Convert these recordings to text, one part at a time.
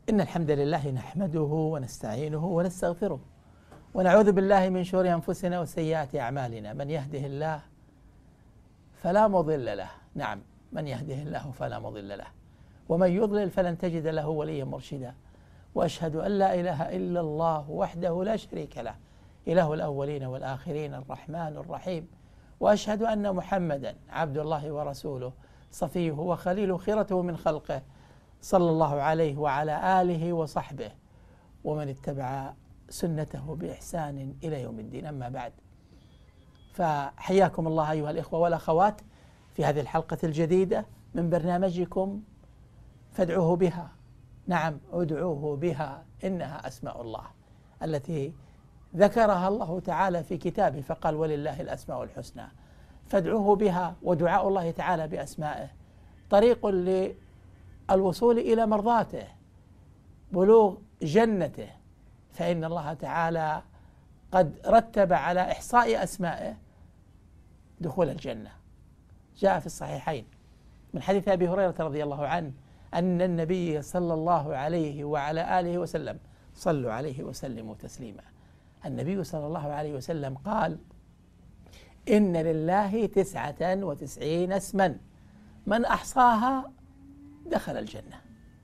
إن الحمد لله نحمده ونستعينه ونستغفره ونعوذ بالله من شرور أنفسنا وسيئات أعمالنا. من يهده الله فلا مضل له، نعم من يهده الله فلا مضل له، ومن يضلل فلن تجد له وليا مرشدا. وأشهد أن لا إله إلا الله وحده لا شريك له، إله الأولين والآخرين الرحمن الرحيم. وأشهد أن محمدا عبد الله ورسوله صفيه وخليله خيرته من خلقه، صلى الله عليه وعلى آله وصحبه ومن اتبع سنته بإحسان إلى يوم الدين. أما بعد، فحياكم الله أيها الإخوة والأخوات في هذه الحلقة الجديدة من برنامجكم فادعوه بها. نعم، ادعوه بها، إنها أسماء الله التي ذكرها الله تعالى في كتابه، فقال ولله الأسماء الحسنى فادعوه بها. ودعاء الله تعالى بأسمائه طريق للوصول إلى مرضاته، بلوغ جنته، فإن الله تعالى قد رتب على إحصاء أسمائه دخول الجنة. جاء في الصحيحين من حديث أبي هريرة رضي الله عنه أن النبي صلى الله عليه وعلى آله وسلم، صلوا عليه وسلموا تسليما، النبي صلى الله عليه وسلم قال: إن لله 99 اسما من أحصاها دخل الجنة.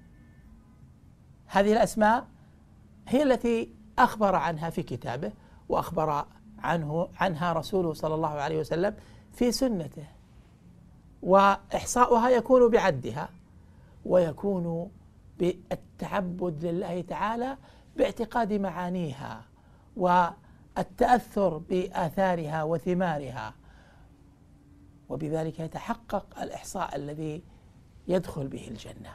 هذه الأسماء هي التي أخبر عنها في كتابه، وأخبر عنها رسوله صلى الله عليه وسلم في سنته، وإحصاؤها يكون بعدها، ويكون بالتعبد لله تعالى باعتقاد معانيها والتأثر بآثارها وثمارها، وبذلك يتحقق الإحصاء الذي يدخل به الجنة.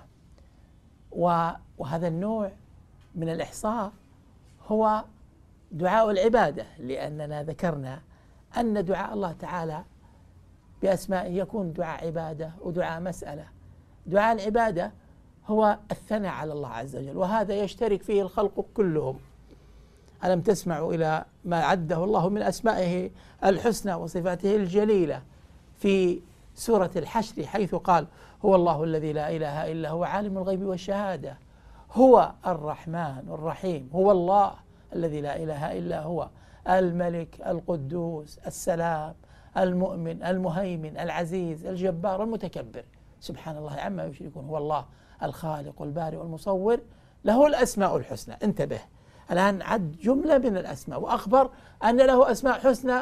وهذا النوع من الإحصاء هو دعاء العبادة، لأننا ذكرنا أن دعاء الله تعالى بأسمائه يكون دعاء عبادة ودعاء مسألة. دعاء العبادة هو الثناء على الله عز وجل، وهذا يشترك فيه الخلق كلهم. ألم تسمعوا إلى ما عده الله من أسمائه الحسنى وصفاته الجليلة في سورة الحشر، حيث قال: هو الله الذي لا إله إلا هو عالم الغيب والشهادة، هو الرحمن الرحيم، هو الله الذي لا إله إلا هو الملك القدوس السلام المؤمن المهيمن العزيز الجبار المتكبر، سبحان الله عما يشركون. هو الله الخالق البارئ المصور، له الأسماء الحسنى. انتبه، الآن عد جملة من الأسماء، وأخبر أن له أسماء حسنى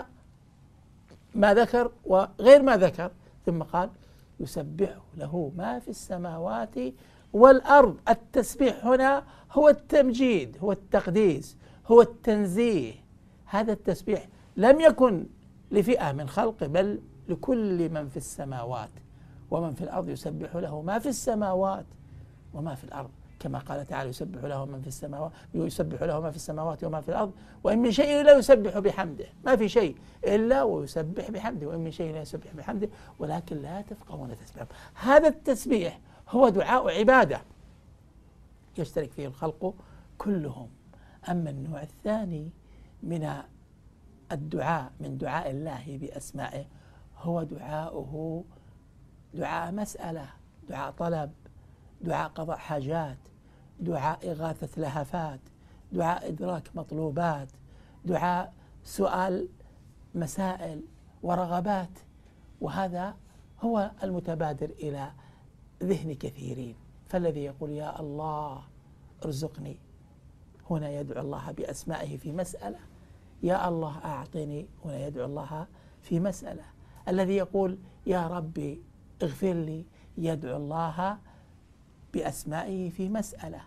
ما ذكر وغير ما ذكر، ثم قال: يسبح له ما في السماوات والأرض. التسبيح هنا هو التمجيد، هو التقديس، هو التنزيه. هذا التسبيح لم يكن لفئة من خلقه، بل لكل من في السماوات ومن في الأرض، يسبح له ما في السماوات وما في الأرض، كما قال تعالى: يسبح له من في السماوات، يسبح له ما في السماوات وما في الأرض، وإن من شيء لا يسبح بحمده. ما في شيء إلا ويسبح بحمده، وإن من شيء لا يسبح بحمده ولكن لا تفقهون تسبيحهم. هذا التسبيح هو دعاء عبادة يشترك فيه الخلق كلهم. أما النوع الثاني من الدعاء، من دعاء الله بأسمائه، هو دعاؤه دعاء مسألة، دعاء طلب، دعاء قضاء حاجات، دعاء إغاثة لهفات، دعاء إدراك مطلوبات، دعاء سؤال مسائل ورغبات. وهذا هو المتبادر إلى ذهن كثيرين. فالذي يقول: يا الله ارزقني، هنا يدعو الله بأسمائه في مسألة. يا الله أعطني، هنا يدعو الله في مسألة. الذي يقول: يا ربي اغفر لي، يدعو الله بأسمائه في مسألة،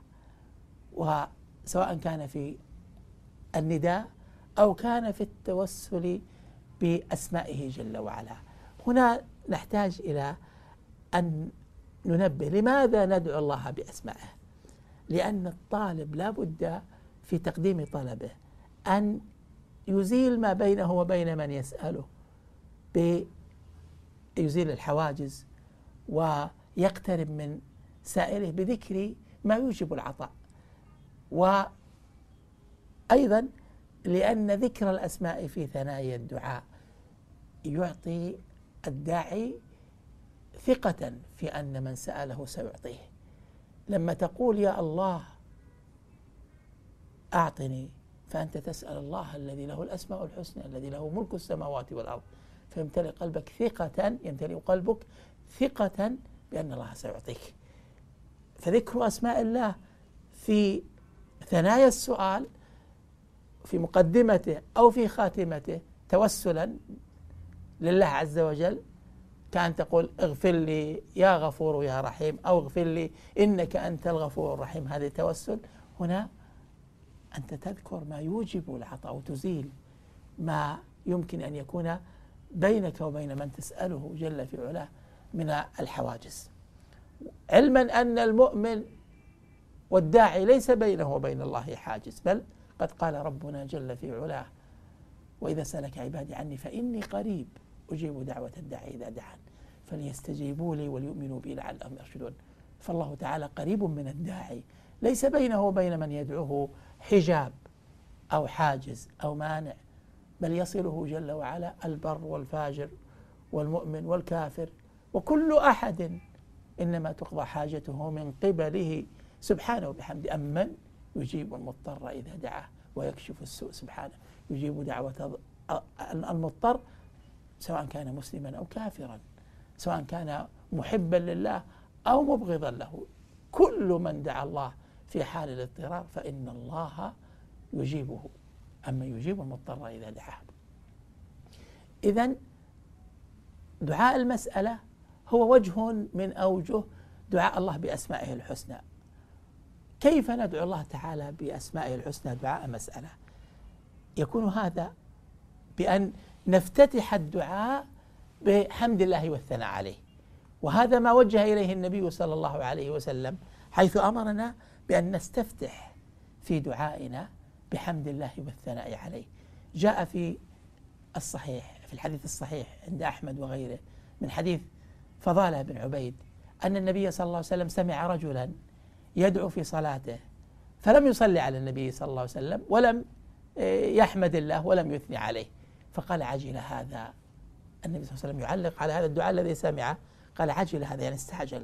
وسواء كان في النداء أو كان في التوسل بأسمائه جل وعلا. هنا نحتاج إلى أن ننبه لماذا ندعو الله بأسمائه، لأن الطالب لا بد في تقديم طلبه أن يزيل ما بينه وبين من يسأله، يزيل الحواجز ويقترب من سائله بذكر ما يوجب العطاء. وأيضا لأن ذكر الأسماء في ثنايا الدعاء يعطي الداعي ثقة في أن من سأله سيعطيه. لما تقول يا الله أعطني، فأنت تسأل الله الذي له الأسماء الحسنى، الذي له ملك السماوات والأرض، فيمتلئ قلبك ثقة، يمتلئ قلبك ثقة بأن الله سيعطيك. فذكر أسماء الله في ثنايا السؤال في مقدمته أو في خاتمته توسلا لله عز وجل، كأن تقول اغفر لي يا غفور يا رحيم، أو اغفر لي إنك أنت الغفور الرحيم، هذا توسل. هنا أنت تذكر ما يوجب العطاء وتزيل ما يمكن أن يكون بينك وبين من تسأله جل في علاه من الحواجز، علما أن المؤمن والداعي ليس بينه وبين الله حاجز، بل قد قال ربنا جل في علاه: وإذا سألك عبادي عني فإني قريب أجيب دعوة الداعي إذا دعان فليستجيبوا لي وليؤمنوا بي لعلهم يرشدون. فالله تعالى قريب من الداعي، ليس بينه وبين من يدعوه حجاب أو حاجز أو مانع، بل يصله جل وعلا البر والفاجر والمؤمن والكافر، وكل أحد إنما تقضى حاجته من قبله سبحانه وبحمده. أمن يجيب المضطر إذا دعاه ويكشف السوء سبحانه، يجيب دعوة المضطر سواء كان مسلما أو كافرا، سواء كان محبا لله أو مبغضا له، كل من دعا الله في حال الاضطرار فإن الله يجيبه. أما يجيب المضطر إذا دعاه. إذن دعاء المسألة هو وجه من أوجه دعاء الله بأسمائه الحسنى. كيف ندعو الله تعالى بأسمائه الحسنى دعاء مسألة؟ يكون هذا بأن نفتتح الدعاء بحمد الله والثناء عليه، وهذا ما وجه إليه النبي صلى الله عليه وسلم، حيث أمرنا بأن نستفتح في دعائنا بحمد الله والثناء عليه. جاء في الصحيح، في الحديث الصحيح عند أحمد وغيره من حديث فضالة بن عبيد أن النبي صلى الله عليه وسلم سمع رجلا يدعو في صلاته فلم يصلي على النبي صلى الله عليه وسلم ولم يحمد الله ولم يثني عليه، فقال: عجل هذا. النبي صلى الله عليه وسلم يعلق على هذا الدعاء الذي سمعه، قال: عجل هذا، يعني استعجل.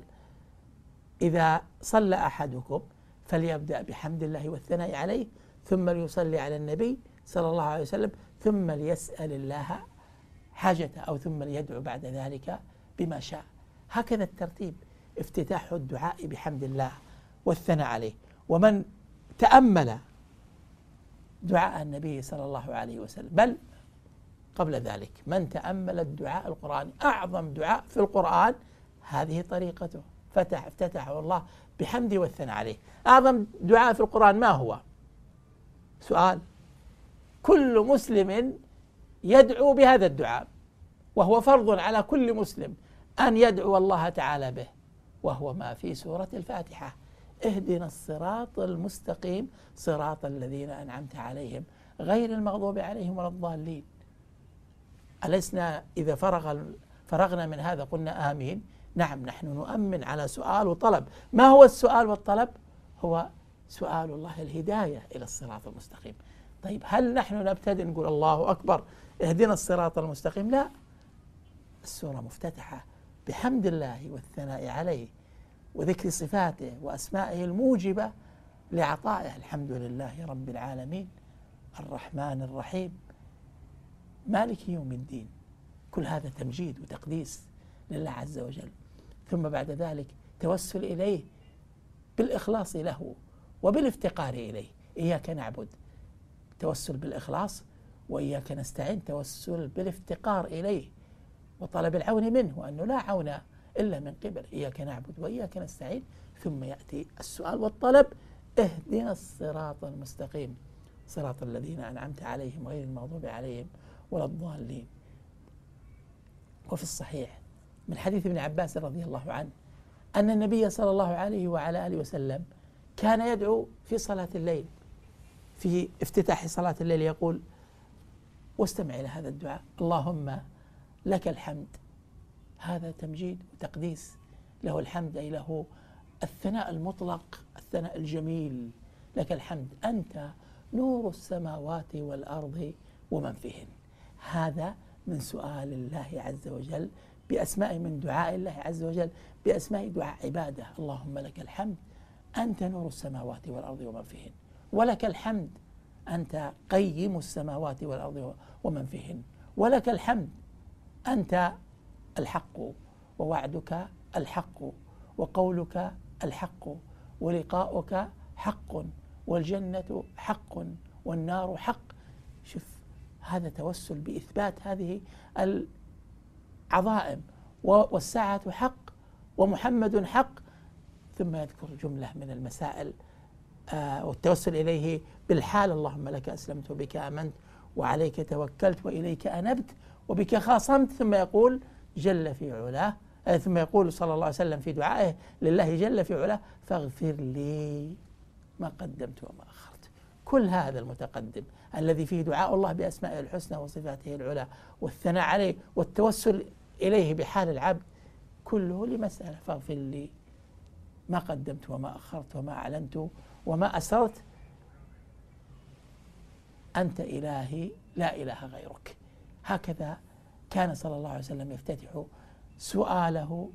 إذا صلى أحدكم فليبدأ بحمد الله والثناء عليه، ثم ليصلي على النبي صلى الله عليه وسلم، ثم ليسأل الله حاجته، أو ثم ليدعو بعد ذلك بما شاء. هكذا الترتيب، افتتاح الدعاء بحمد الله والثناء عليه. ومن تأمل دعاء النبي صلى الله عليه وسلم، بل قبل ذلك من تأمل الدعاء القرآني، أعظم دعاء في القرآن هذه طريقته، افتتحه الله بحمد والثناء عليه. أعظم دعاء في القرآن ما هو؟ سؤال. كل مسلم يدعو بهذا الدعاء، وهو فرض على كل مسلم أن يدعو الله تعالى به، وهو ما في سورة الفاتحة: اهدنا الصراط المستقيم صراط الذين أنعمت عليهم غير المغضوب عليهم ولا الضالين. ألسنا إذا فرغنا من هذا قلنا آمين؟ نعم، نحن نؤمن على سؤال وطلب. ما هو السؤال والطلب؟ هو سؤال الله الهداية إلى الصراط المستقيم. طيب، هل نحن نبتدئ نقول الله أكبر اهدنا الصراط المستقيم؟ لا، السورة مفتتحة بحمد الله والثناء عليه وذكر صفاته وأسمائه الموجبة لعطائه. الحمد لله رب العالمين الرحمن الرحيم مالك يوم الدين. كل هذا تمجيد وتقديس لله عز وجل. ثم بعد ذلك توسل إليه بالإخلاص له وبالافتقار إليه. إياك نعبد، توسل بالإخلاص، وإياك نستعين، توسل بالافتقار إليه وطلب العون منه، وأنه لا عون إلا من قبل. إياك نعبد وإياك نستعين، ثم يأتي السؤال والطلب: اهدنا الصراط المستقيم صراط الذين أنعمت عليهم غير المغضوب عليهم ولا الضالين. وفي الصحيح من حديث ابن عباس رضي الله عنه أن النبي صلى الله عليه وعلى آله وسلم كان يدعو في صلاة الليل، في افتتاح صلاة الليل يقول، واستمع إلى هذا الدعاء: اللهم لك الحمد. هذا تمجيد وتقديس، له الحمد أي له الثناء المطلق، الثناء الجميل. لك الحمد، أنت نور السماوات والأرض ومن فيهن. هذا من سؤال الله عز وجل بأسماء، من دعاء الله عز وجل بأسماء دعاء عباده. اللهم لك الحمد، أنت نور السماوات والأرض ومن فيهن، ولك الحمد أنت قيم السماوات والأرض ومن فيهن، ولك الحمد، أنت الحق، ووعدك الحق، وقولك الحق، ولقاؤك حق، والجنة حق، والنار حق. شوف، هذا توسل بإثبات هذه العظائم، والساعة حق، ومحمد حق، ثم يذكر جملة من المسائل والتوسل إليه بالحال: اللهم لك أسلمت وبك آمنت وعليك توكلت وإليك أنبت وبك خاصمت. ثم يقول جل في علاه، ثم يقول صلى الله عليه وسلم في دعائه لله جل في علاه: فاغفر لي ما قدمت وما أخرت. كل هذا المتقدم الذي فيه دعاء الله بأسمائه الحسنى وصفاته العلى والثناء عليه والتوسل إليه بحال العبد، كله لمسألة: فاغفر لي ما قدمت وما أخرت وما أعلنت وما أسررت، أنت إلهي لا إله غيرك. هكذا كان صلى الله عليه وسلم يفتتح سؤاله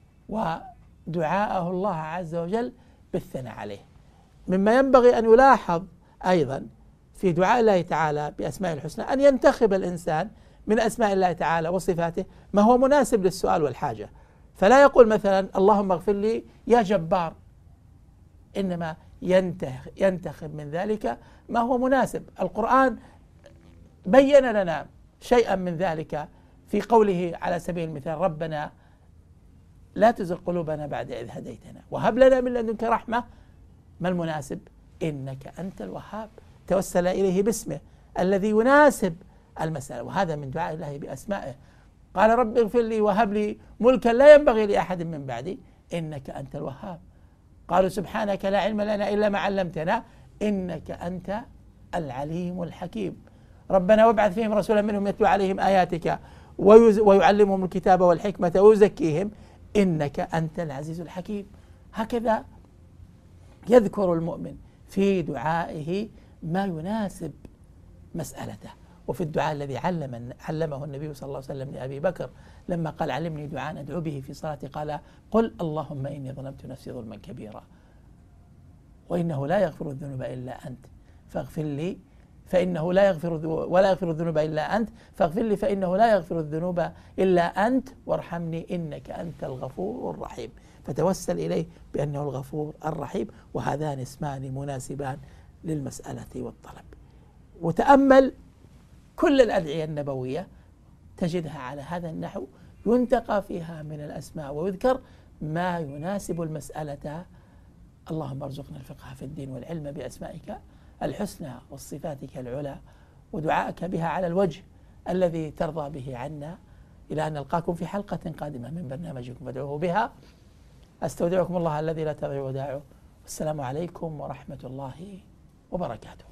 ودعاءه الله عز وجل بالثناء عليه. مما ينبغي أن يلاحظ أيضا في دعاء الله تعالى بأسماء الحسنى أن ينتخب الإنسان من أسماء الله تعالى وصفاته ما هو مناسب للسؤال والحاجة، فلا يقول مثلا اللهم اغفر لي يا جبار، إنما ينتخب من ذلك ما هو مناسب. القرآن بين لنا شيئا من ذلك في قوله على سبيل المثال: ربنا لا تزغ قلوبنا بعد إذ هديتنا وهب لنا من لدنك رحمة. ما المناسب؟ إنك أنت الوهاب. توسل إليه باسمه الذي يناسب المسألة، وهذا من دعاء الله بأسمائه. قال رب اغفر لي وهب لي ملكا لا ينبغي لأحد من بعدي إنك أنت الوهاب. قالوا سبحانك لا علم لنا إلا ما علمتنا إنك أنت العليم الحكيم. ربنا وابعث فيهم رسولا منهم يتلو عليهم آياتك ويعلمهم الكتاب والحكمة ويزكيهم إنك أنت العزيز الحكيم. هكذا يذكر المؤمن في دعائه ما يناسب مسألته. وفي الدعاء الذي علمه النبي صلى الله عليه وسلم لأبي بكر لما قال: علمني دعاء أدعو به في صلاتي، قال: قل اللهم إني ظلمت نفسي ظلما كبيرا وإنه لا يغفر الذنوب إلا أنت فاغفر لي فإنه لا يغفر الذنوب إلا أنت فاغفر لي فإنه لا يغفر الذنوب إلا أنت وارحمني إنك أنت الغفور الرحيم. فتوسل إليه بأنه الغفور الرحيم، وهذان اسمان مناسبان للمسألة والطلب. وتأمل كل الأدعية النبوية تجدها على هذا النحو، ينتقى فيها من الأسماء ويذكر ما يناسب المسألة. اللهم ارزقنا الفقه في الدين والعلم بأسمائك الحسنى وصفاتك العلى، ودعائك بها على الوجه الذي ترضى به عنا. إلى أن نلقاكم في حلقة قادمة من برنامجكم فادعوه بها. أستودعكم الله الذي لا تضيع ودائعه، والسلام عليكم ورحمة الله وبركاته.